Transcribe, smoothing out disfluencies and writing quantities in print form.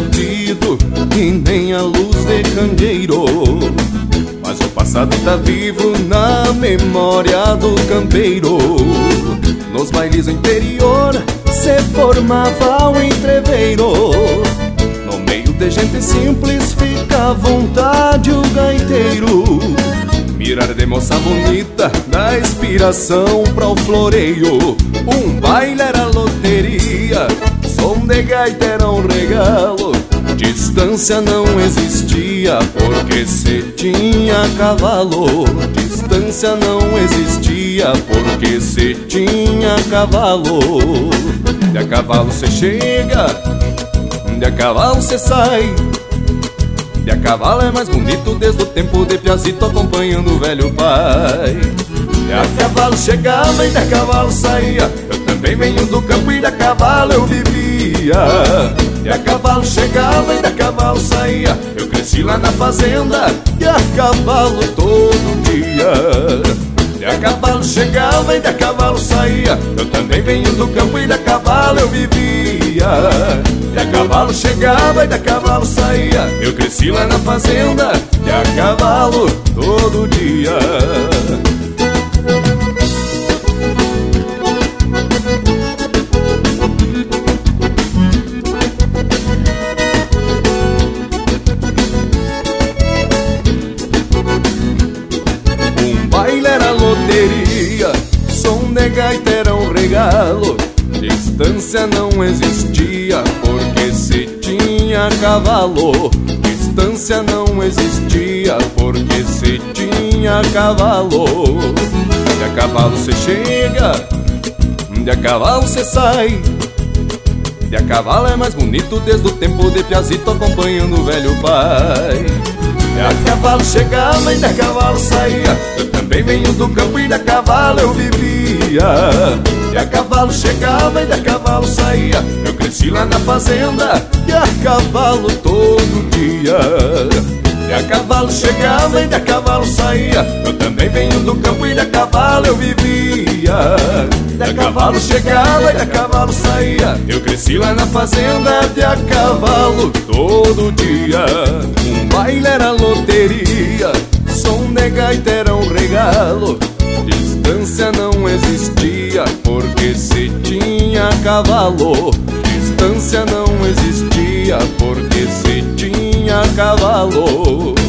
batido e nem a luz de candeeiro, mas o passado tá vivo na memória do campeiro. Nos bailes do interior se formava um entreveiro, no meio de gente simples fica à vontade o gaiteiro. Mirar de moça bonita dá inspiração pra o floreio. Um baile era loteria, som de gaita era um regalo. Distância não existia porque se tinha cavalo. Distância não existia porque se tinha cavalo. De a cavalo se chega, de a cavalo se sai. De a cavalo é mais bonito desde o tempo de Piazito acompanhando o velho pai. De a cavalo chegava e de a cavalo saía, eu também venho do campo e de a cavalo eu vivia. De a cavalo chegava e de a cavalo saía, eu cresci lá na fazenda de a cavalo todo dia. De a cavalo chegava e de a cavalo saía, eu também venho do campo e de a cavalo eu vivia. De a cavalo chegava e de a cavalo saía, eu cresci lá na fazenda de a cavalo todo dia. Um baile era loteria, som de gaita era um regalo. Distância não existia porque se tinha cavalo. Distância não existia porque se tinha cavalo. De a cavalo se chega, de a cavalo se sai. De a cavalo é mais bonito desde o tempo de Piazito acompanhando o velho pai. De a cavalo chegava e de a cavalo saía, eu também venho do campo e de a cavalo eu vivia. De a cavalo chegava e de a cavalo saía, eu cresci lá na fazenda de a cavalo todo dia. De a cavalo chegava e de a cavalo saía, eu também venho do campo e de a cavalo eu vivia. De a cavalo chegava e de a cavalo saía, eu cresci lá na fazenda de a cavalo todo dia. Um baile era loteria, som de gaita era um regalo. Distância não existia porque se tinha cavalo. Distância não existia porque se tinha cavalo.